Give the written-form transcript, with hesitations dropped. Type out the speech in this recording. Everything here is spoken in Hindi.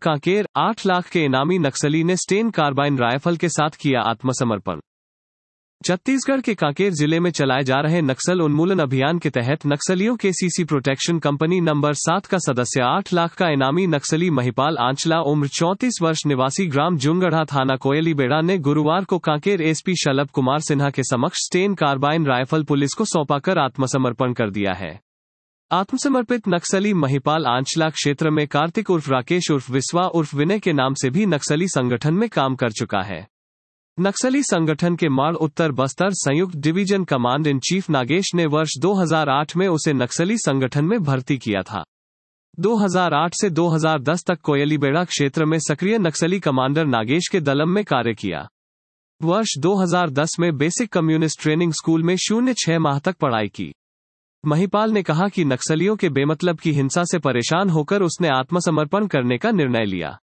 कांकेर, 8 लाख के इनामी नक्सली ने स्टेन कार्बाइन राइफल के साथ किया आत्मसमर्पण। छत्तीसगढ़ के कांकेर जिले में चलाए जा रहे नक्सल उन्मूलन अभियान के तहत नक्सलियों के सीसी प्रोटेक्शन कंपनी नंबर 7 का सदस्य 8 लाख का इनामी नक्सली महिपाल आंचला उम्र 34 वर्ष निवासी ग्राम जुंगढ़ा थाना कोयलीबेड़ा ने गुरुवार को कांकेर एसपी शलभ कुमार सिन्हा के समक्ष स्टेन कार्बाइन राइफल पुलिस को सौंपाकर आत्मसमर्पण कर दिया है। आत्मसमर्पित नक्सली महिपाल आंचला क्षेत्र में कार्तिक उर्फ राकेश उर्फ विश्वा उर्फ विनय के नाम से भी नक्सली संगठन में काम कर चुका है। नक्सली संगठन के माड़ उत्तर बस्तर संयुक्त division command in chief Nagesh ने वर्ष 2008 में उसे नक्सली संगठन में भर्ती किया था। 2008 से 2010 तक कोयलीबेड़ा क्षेत्र में सक्रिय नक्सली कमांडर नागेश के दलम में कार्य किया। वर्ष 2010 में बेसिक कम्युनिस्ट ट्रेनिंग स्कूल में 0.6 माह तक पढ़ाई की। महिपाल ने कहा कि नक्सलियों के बेमतलब की हिंसा से परेशान होकर उसने आत्मसमर्पण करने का निर्णय लिया।